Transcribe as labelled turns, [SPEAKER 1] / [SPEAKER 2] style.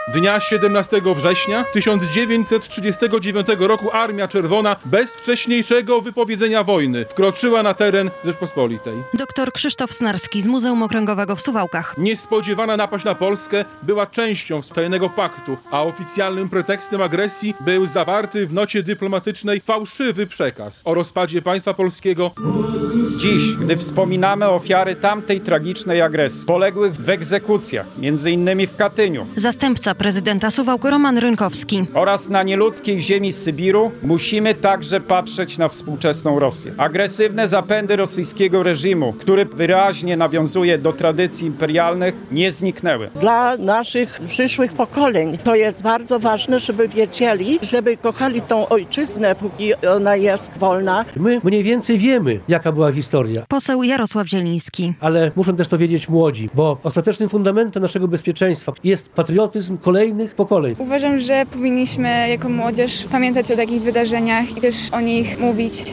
[SPEAKER 1] Dnia 17 września 1939 roku Armia Czerwona bez wcześniejszego wypowiedzenia wojny wkroczyła na teren Rzeczpospolitej.
[SPEAKER 2] Dr Krzysztof Snarski z Muzeum Okręgowego w Suwałkach.
[SPEAKER 1] Niespodziewana napaść na Polskę była częścią tajnego paktu, a oficjalnym pretekstem agresji był zawarty w nocie dyplomatycznej fałszywy przekaz o rozpadzie państwa polskiego.
[SPEAKER 3] Dziś, gdy wspominamy ofiary tamtej tragicznej agresji, poległych w egzekucjach, m.in. w Katyniu,
[SPEAKER 2] Zastępca prezydenta Suwałk Roman Rynkowski.
[SPEAKER 3] oraz na nieludzkiej ziemi Sybiru, musimy także patrzeć na współczesną Rosję. Agresywne zapędy rosyjskiego reżimu, który wyraźnie nawiązuje do tradycji imperialnych, nie zniknęły.
[SPEAKER 4] Dla naszych przyszłych pokoleń to jest bardzo ważne, żeby wiedzieli, żeby kochali tą ojczyznę, póki ona jest wolna.
[SPEAKER 5] My mniej więcej wiemy, jaka była historia.
[SPEAKER 2] Poseł Jarosław Zieliński.
[SPEAKER 5] Ale muszą też to wiedzieć młodzi, bo ostatecznym fundamentem naszego bezpieczeństwa jest patriotyzm kolejnych pokoleń.
[SPEAKER 6] Uważam, że powinniśmy jako młodzież pamiętać o takich wydarzeniach i też o nich mówić.